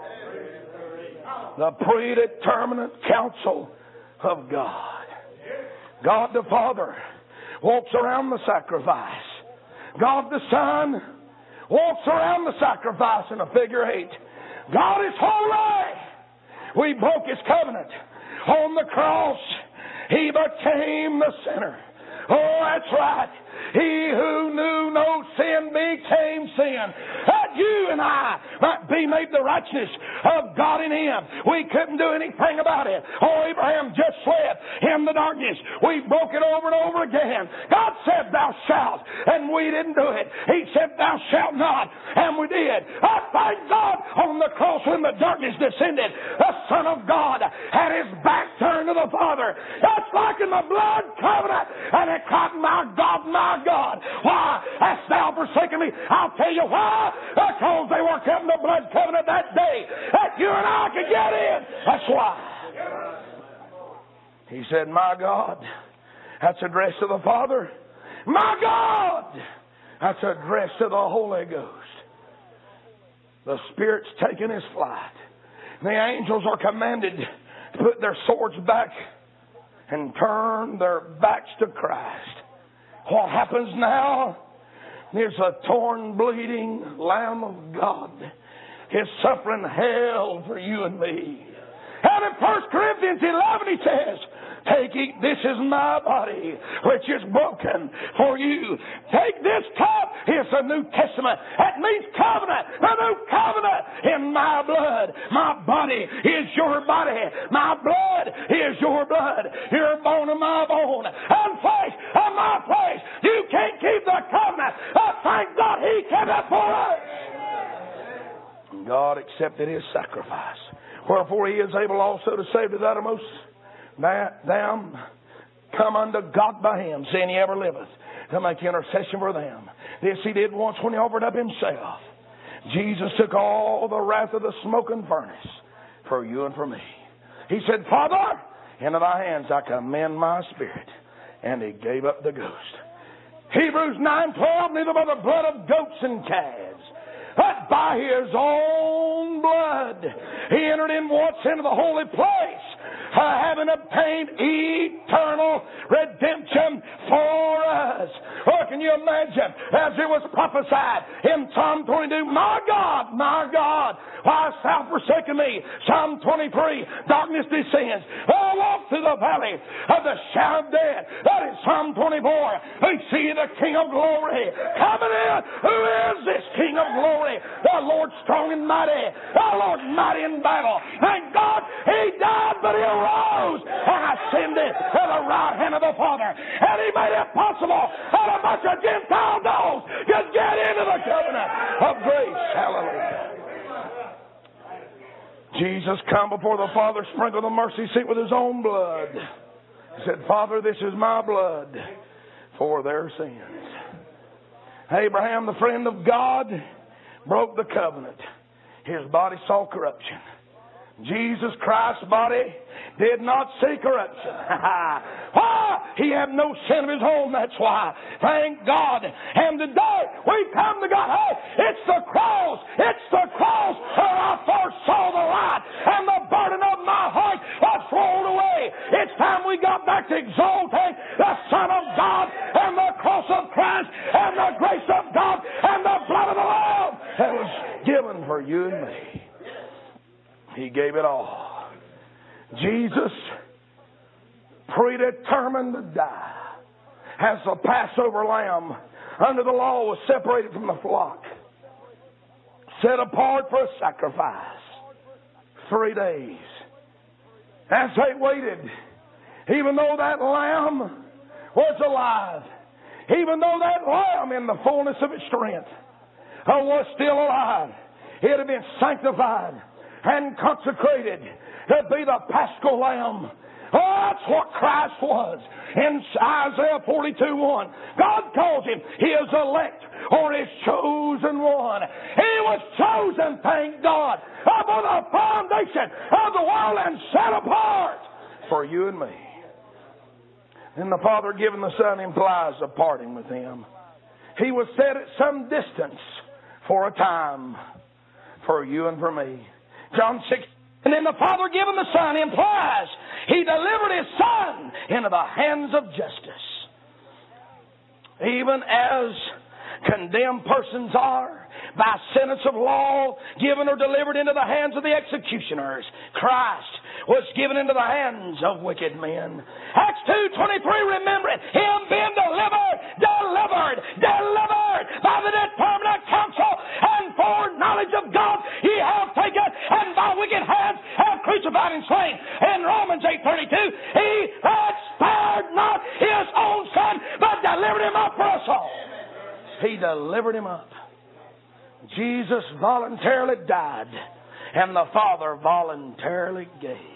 The predeterminate counsel of God. God the Father walks around the sacrifice. God the Son walks around the sacrifice in a figure eight. God is holy. We broke His covenant. On the cross, He became the sinner. Oh, that's right. He who knew no sin became sin, that you and I might be made the righteousness of God in Him. We couldn't do anything about it. Oh, Abraham just slept in the darkness. We broke it over and over again. God said, thou shalt, and we didn't do it. He said, thou shalt not, and we did. I thank God on the cross when the darkness descended, the Son of God had His back turned to the Father. That's like in the blood covenant, and it caught, my God, my God, why hast thou forsaken me? I'll tell you why. Because they were kept in the blood covenant that day that you and I could get in. That's why. He said, my God, that's addressed to the Father. My God, that's addressed to the Holy Ghost. The Spirit's taken His flight. The angels are commanded to put their swords back and turn their backs to Christ. What happens now is a torn, bleeding Lamb of God is suffering hell for you and me. And in First Corinthians eleven He says, take, eat, this is my body, which is broken for you. Take this cup. It's a New Testament. That means covenant. The new covenant in my blood. My body is your body. My blood is your blood. Your bone of my bone. And flesh of my flesh. You can't keep the covenant. Oh, thank God He kept it for us. God accepted His sacrifice. Wherefore He is able also to save to the uttermost them come unto God by Him, seeing He ever liveth, to make intercession for them. This He did once when He offered up Himself. Jesus took all the wrath of the smoking furnace for you and for me. He said, Father, into Thy hands I commend my spirit. And He gave up the ghost. Hebrews nine twelve, neither by the blood of goats and calves, but by His own blood He entered in once into the holy place, Uh, having obtained eternal redemption for us. Oh, can you imagine, as it was prophesied in Psalm twenty-two, my God, my God, why hast thou forsaken me? Psalm twenty-three, darkness descends. Oh, walk through the valley of the shadow of death. That is Psalm twenty-four. We see the King of glory coming in. Who is this King of glory? The Lord strong and mighty. The Lord mighty in battle. Thank God He died, but He rose and ascended to the right hand of the Father. And He made it possible that a bunch of Gentile dogs could get into the covenant of grace. Hallelujah. Jesus come before the Father, sprinkled the mercy seat with His own blood. He said, Father, this is my blood for their sins. Abraham, the friend of God, broke the covenant. His body saw corruption. Jesus Christ's body did not see corruption. Why? He had no sin of his own, that's why. Thank God. And today we come to God. Hey, it's the cross. It's the cross where I first saw the light and the burden of my heart was rolled away. It's time we got back to exalting the Son of God and the cross of Christ and the grace of God and the blood of the Lamb that was given for you and me. He gave it all. Jesus, predetermined to die, as the Passover lamb under the law was separated from the flock, set apart for a sacrifice. Three days. As they waited, even though that lamb was alive, even though that lamb in the fullness of its strength was still alive, it had been sanctified and consecrated to be the Paschal Lamb. Oh, that's what Christ was. In Isaiah forty-two one, God calls him his elect or his chosen one. He was chosen, thank God, upon the foundation of the world and set apart for you and me. And the Father giving the Son implies a parting with him. He was set at some distance for a time for you and for me. John six. And then the Father giving the Son implies He delivered His Son into the hands of justice. Even as condemned persons are by sentence of law given or delivered into the hands of the executioners, Christ was given into the hands of wicked men. Acts two twenty-three, remembering Him being delivered, delivered, delivered by the determinate counsel and foreknowledge of God He hath taken, and by wicked hands have crucified and slain. In Romans eight thirty-two, He that spared not His own Son, but delivered Him up for us all. He delivered Him up. Jesus voluntarily died, and the Father voluntarily gave.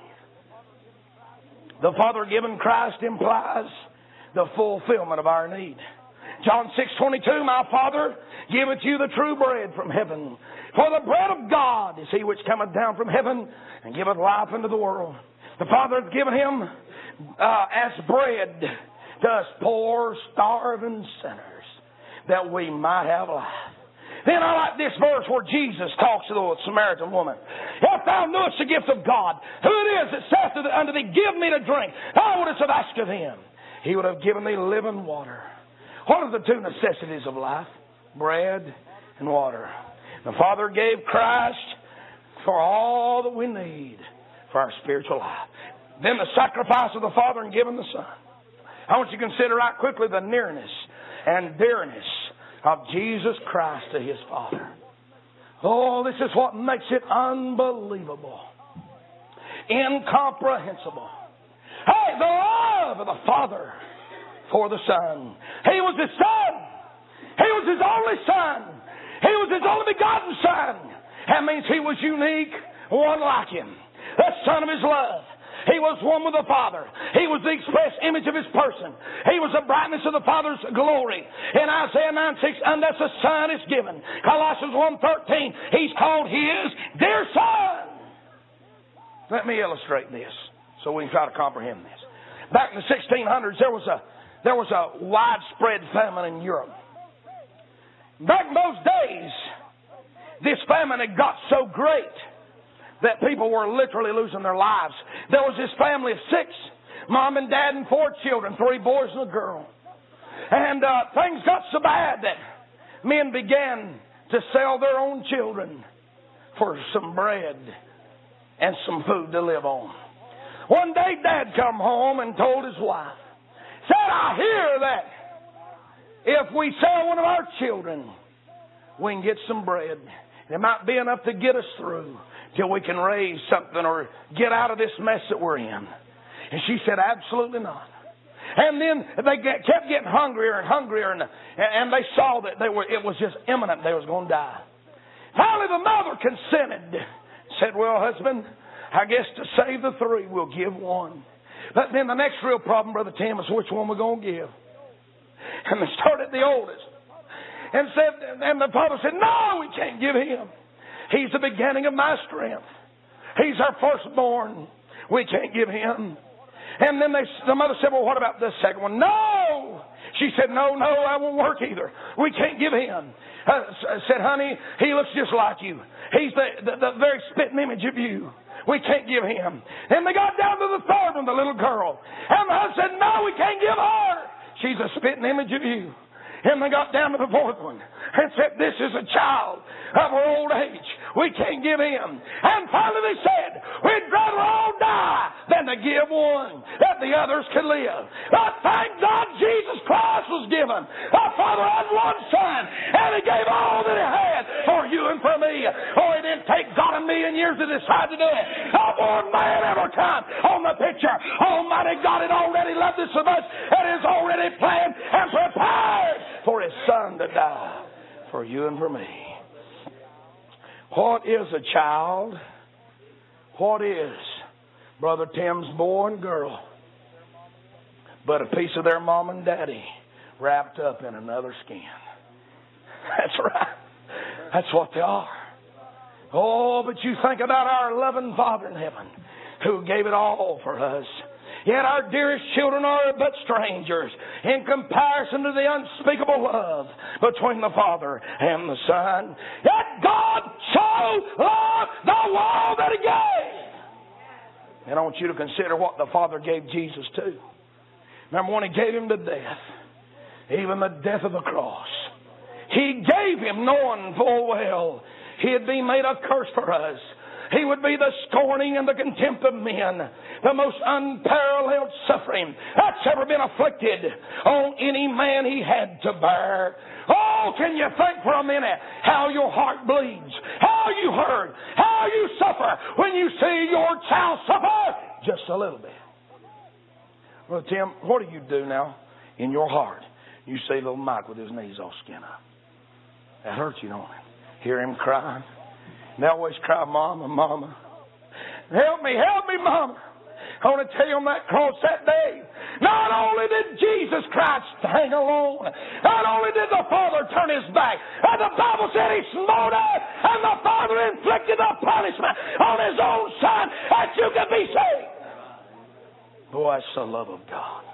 The Father given Christ implies the fulfillment of our need. John six twenty-two, my Father giveth you the true bread from heaven. For the bread of God is He which cometh down from heaven and giveth life unto the world. The Father hath given Him uh, as bread to us poor, starving sinners, that we might have life. Then I like this verse where Jesus talks to the Samaritan woman. If thou knewest the gift of God, who it is that saith unto thee, give me to drink, thou wouldst have asked of him. He would have given thee living water. What are the two necessities of life? Bread and water. The Father gave Christ for all that we need for our spiritual life. Then the sacrifice of the Father and giving the Son. I want you to consider right quickly the nearness and dearness of Jesus Christ to His Father. Oh, this is what makes it unbelievable, incomprehensible. Hey, the love of the Father for the Son. He was His Son. He was His only Son. He was His only begotten Son. That means He was unique, one like Him, the Son of His love. He was one with the Father. He was the express image of His person. He was the brightness of the Father's glory. In Isaiah nine six, and thus a Son is given. Colossians one thirteen, He's called His dear Son. Let me illustrate this so we can try to comprehend this. Back in the sixteen hundreds, there was a there was a widespread famine in Europe. Back in those days, this famine had got so great that people were literally losing their lives. There was this family of six, mom and dad and four children, three boys and a girl. And uh, things got so bad that men began to sell their own children for some bread and some food to live on. One day Dad come home and told his wife, said, I hear that if we sell one of our children, we can get some bread. It might be enough to get us through till we can raise something or get out of this mess that we're in. And she said, absolutely not. And then they get, kept getting hungrier and hungrier, and, and they saw that they were, it was just imminent they was going to die. Finally, the mother consented. Said, well, husband, I guess to save the three, we'll give one. But then the next real problem, Brother Tim, is which one we're going to give. And they started the oldest. And said, and the father said, no, we can't give him. He's the beginning of my strength. He's our firstborn. We can't give him. And then they, the mother said, well, what about this second one? No! She said, no, no, I won't work either. We can't give him. I said, honey, he looks just like you. He's the, the, the very spitting image of you. We can't give him. Then they got down to the third one, the little girl. And the husband said, no, we can't give her. She's a spitting image of you. And they got down to the fourth one and said, this is a child of her old age. We can't give him. And finally they said, we'd rather all die than to give one that the others could live. But thank God Jesus Christ was given. Our Father had one Son, and He gave all that He had for you and for me. Oh, it didn't take God a million years to decide to do it. No more man ever come on the picture. Almighty God had already loved us so much and has already planned and prepared for His Son to die for you and for me. What is a child? What is Brother Tim's boy and girl but a piece of their mom and daddy wrapped up in another skin? That's right. That's what they are. Oh, but you think about our loving Father in heaven who gave it all for us. Yet our dearest children are but strangers in comparison to the unspeakable love between the Father and the Son. Yet God so loved the world that He gave. And I want you to consider what the Father gave Jesus to. Remember when He gave Him to death, even the death of the cross. He gave Him knowing full well He'd be made a curse for us. He would be the scorning and the contempt of men, the most unparalleled suffering that's ever been afflicted on any man He had to bear. Oh, can you think for a minute how your heart bleeds, how you hurt, how you suffer when you see your child suffer just a little bit? Well, Tim, what do you do now in your heart? You see little Mike with his knees all skin up. That hurts you, don't it? Hear him crying. They always cry, Mama, Mama. Help me, help me, Mama. I want to tell you on that cross that day, not only did Jesus Christ hang alone, not only did the Father turn His back, and the Bible said He smote us, and the Father inflicted the punishment on His own Son that you could be saved. Boy, that's the love of God.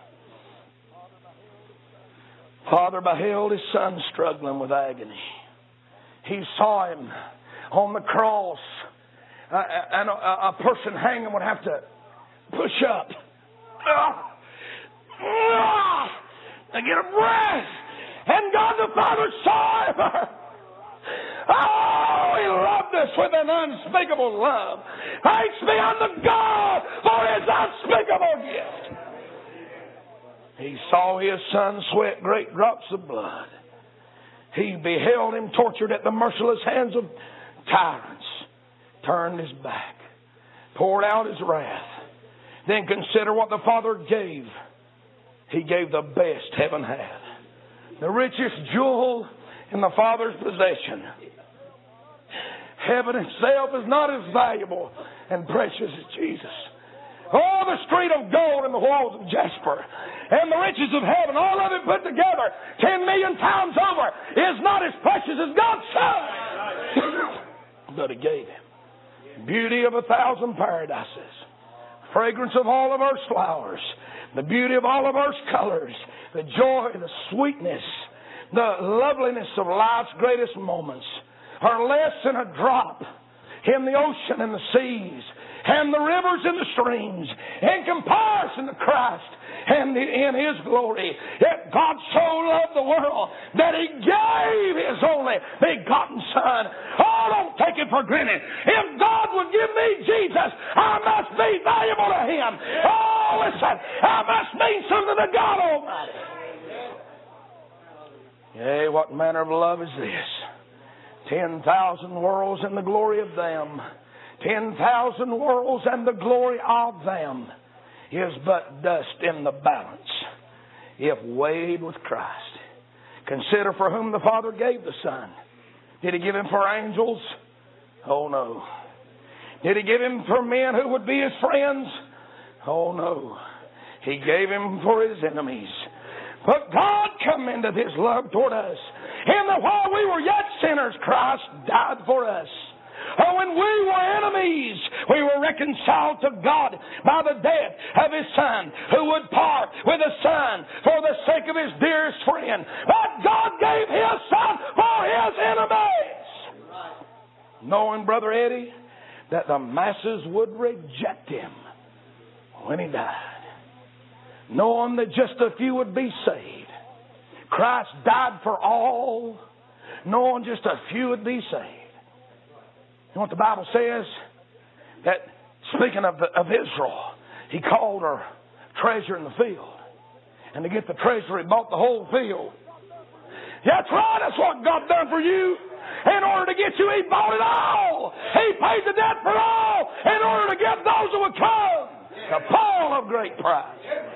Father beheld His Son struggling with agony. He saw Him on the cross, uh, and a, a person hanging would have to push up uh, uh, to get a breath. And God the Father saw Him. Oh, He loved us with an unspeakable love. Thanks be unto God for His unspeakable gift. He saw His Son sweat great drops of blood. He beheld Him tortured at the merciless hands of tyrants, turned His back, poured out His wrath. Then consider what the Father gave. He gave the best heaven had, the richest jewel in the Father's possession. Heaven itself is not as valuable and precious as Jesus. Oh, the street of gold and the walls of jasper and the riches of heaven, all of it put together ten million times over, is not as precious as God's Son. But He gave Him beauty of a thousand paradises, fragrance of all of earth's flowers, the beauty of all of earth's colors, the joy, the sweetness, the loveliness of life's greatest moments are less than a drop in the ocean and the seas and the rivers and the streams in comparison to Christ and in His glory. Yet God so loved the world that He gave His only begotten Son. Oh, don't take it for granted. If God would give me Jesus, I must be valuable to Him. Oh, listen, I must mean something to God Almighty. Yea, what manner of love is this? Ten thousand worlds and the glory of them. Ten thousand worlds and the glory of them is but dust in the balance if weighed with Christ. Consider for whom the Father gave the Son. Did He give Him for angels? Oh no. Did He give Him for men who would be His friends? Oh no. He gave Him for His enemies. But God commended His love toward us, in that while we were yet sinners, Christ died for us. Oh, when we were enemies, we were reconciled to God by the death of His Son, who would part with the Son for the sake of His dearest friend. But God gave His Son for His enemies. Knowing, Brother Eddie, that the masses would reject Him when He died. Knowing that just a few would be saved. Christ died for all, knowing just a few would be saved. You know what the Bible says? That, speaking of, the, of Israel, He called her treasure in the field. And to get the treasure, He bought the whole field. That's right, that's what God done for you. In order to get you, He bought it all. He paid the debt for all in order to get those who would come. The pearl of great price.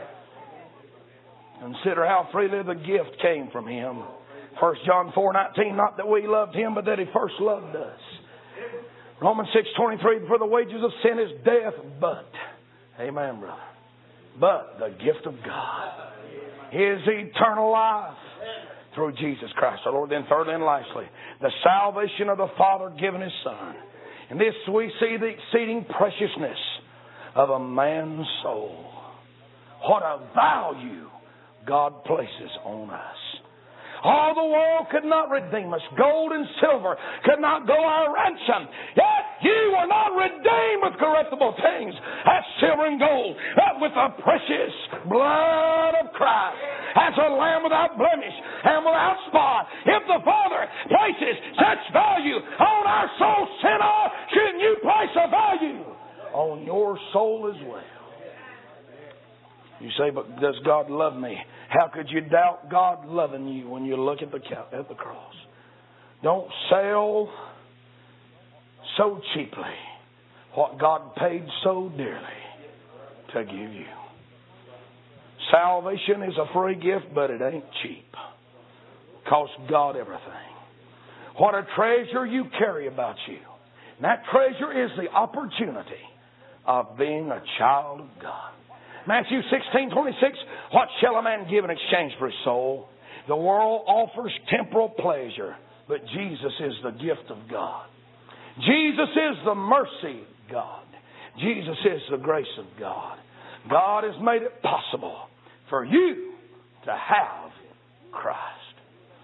Consider how freely the gift came from Him. First John four nineteen, not that we loved Him, but that He first loved us. Romans six twenty-three, for the wages of sin is death, but, amen, brother, but the gift of God is eternal life through Jesus Christ our Lord. Then thirdly and lastly, the salvation of the Father given His Son. In this we see the exceeding preciousness of a man's soul. What a value God places on us. All the world could not redeem us. Gold and silver could not go our ransom. Yet you were not redeemed with corruptible things, as silver and gold, but with the precious blood of Christ, as a lamb without blemish and without spot. If the Father places such value on our soul, sinner, shouldn't you place a value on your soul as well? You say, but does God love me? How could you doubt God loving you when you look at the at the cross? Don't sell so cheaply what God paid so dearly to give you. Salvation is a free gift, but it ain't cheap. It costs God everything. What a treasure you carry about you. And that treasure is the opportunity of being a child of God. Matthew sixteen twenty-six, what shall a man give in exchange for his soul? The world offers temporal pleasure, but Jesus is the gift of God. Jesus is the mercy of God. Jesus is the grace of God. God has made it possible for you to have Christ.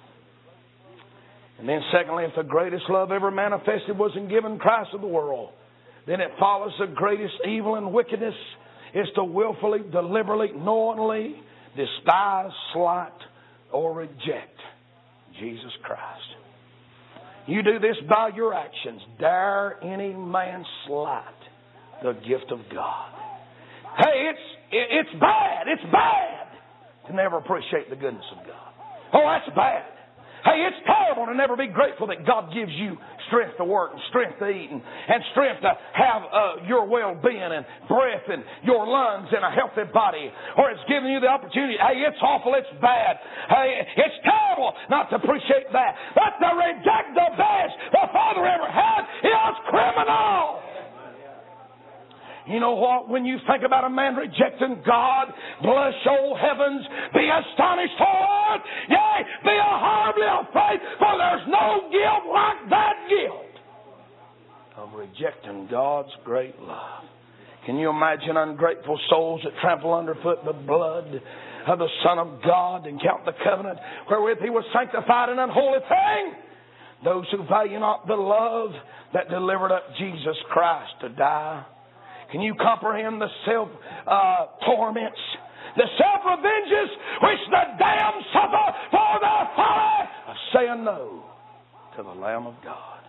And then secondly, if the greatest love ever manifested was in giving Christ to the world, then it follows the greatest evil and wickedness is to willfully, deliberately, knowingly despise, slight, or reject Jesus Christ. You do this by your actions. Dare any man slight the gift of God. Hey, it's it's bad. It's bad to never appreciate the goodness of God. Oh, that's bad. Hey, it's terrible to never be grateful that God gives you strength to work and strength to eat and, and strength to have uh, your well-being and breath and your lungs and a healthy body. Or it's giving you the opportunity. Hey, it's awful. It's bad. Hey, it's terrible not to appreciate that. But to reject the best the Father ever had is criminal. You know what? When you think about a man rejecting God, blush, oh heavens, be astonished, Lord. Yea, be horribly afraid, for there's no guilt like that guilt of rejecting God's great love. Can you imagine ungrateful souls that trample underfoot the blood of the Son of God and count the covenant wherewith He was sanctified an unholy thing? Those who value not the love that delivered up Jesus Christ to die. Can you comprehend the self uh, torments, the self-revenges which the damned suffer for the folly of saying no to the Lamb of God?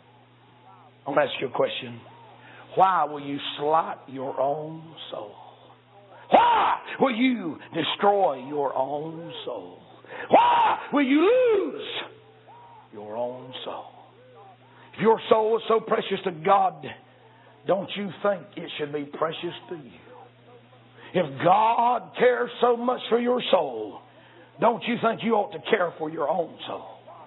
I want to ask you a question. Why will you slight your own soul? Why will you destroy your own soul? Why will you lose your own soul? If your soul is so precious to God, don't you think it should be precious to you? If God cares so much for your soul, don't you think you ought to care for your own soul?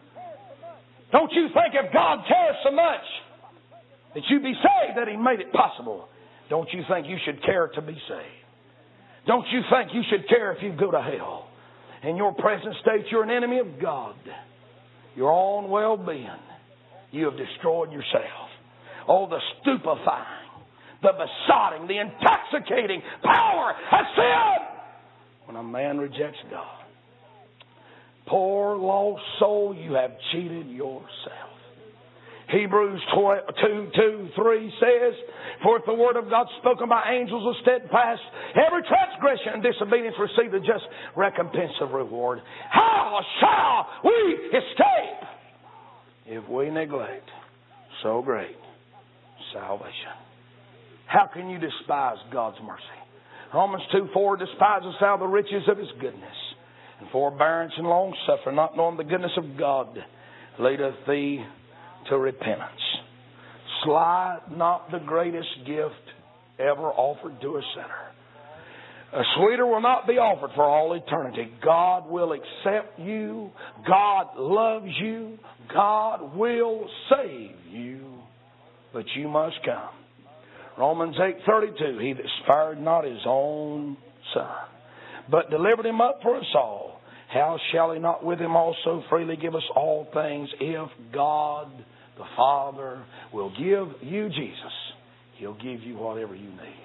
Don't you think if God cares so much that you be saved, that He made it possible, don't you think you should care to be saved? Don't you think you should care if you go to hell? In your present state, you're an enemy of God. Your own well-being, you have destroyed yourself. Oh, the stupefying, the besotting, the intoxicating power of sin when a man rejects God. Poor lost soul, you have cheated yourself. Hebrews two, two, three says, for if the word of God spoken by angels was steadfast, every transgression and disobedience receive the just recompense of reward. How shall we escape if we neglect so great salvation? How can you despise God's mercy? Romans two four, despisest thou the riches of His goodness and forbearance and long suffering, not knowing the goodness of God leadeth thee to repentance. Slide not the greatest gift ever offered to a sinner. A sweeter will not be offered for all eternity. God will accept you. God loves you. God will save you. But you must come. Romans eight thirty-two, He that spared not His own Son, but delivered Him up for us all, how shall He not with Him also freely give us all things? If God the Father will give you Jesus, He'll give you whatever you need.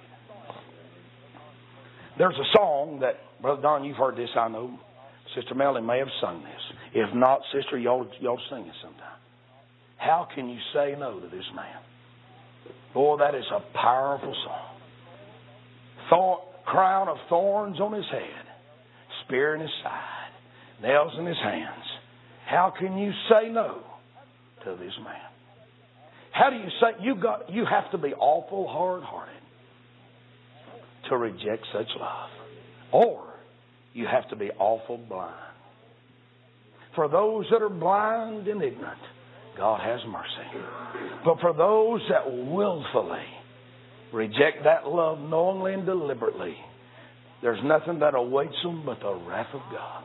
There's a song that, Brother Don, you've heard this, I know. Sister Melanie may have sung this. If not, Sister, y'all, y'all sing it sometime. How can you say no to this man? Boy, that is a powerful song. Thorn, crown of thorns on his head, spear in his side, nails in his hands. How can you say no to this man? How do you say you got? You have to be awful hard-hearted to reject such love, or you have to be awful blind. For those that are blind and ignorant, God has mercy. But for those that willfully reject that love knowingly and deliberately, there's nothing that awaits them but the wrath of God.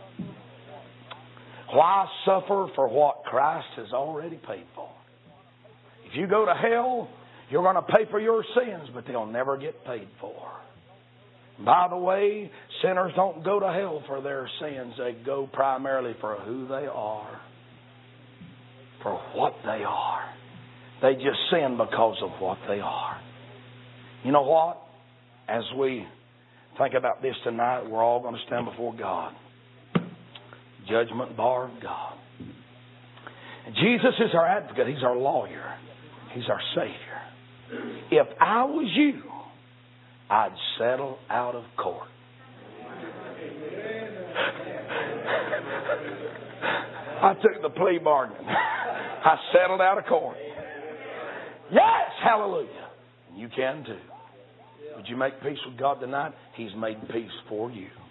Why suffer for what Christ has already paid for? If you go to hell, you're going to pay for your sins, but they'll never get paid for. By the way, sinners don't go to hell for their sins. They go primarily for who they are, for what they are. They just sin because of what they are. You know what? As we think about this tonight, we're all going to stand before God. Judgment bar of God. And Jesus is our advocate. He's our lawyer. He's our Savior. If I was you, I'd settle out of court. I took the plea bargain. I settled out of court. Yes, hallelujah. You can too. Would you make peace with God tonight? He's made peace for you.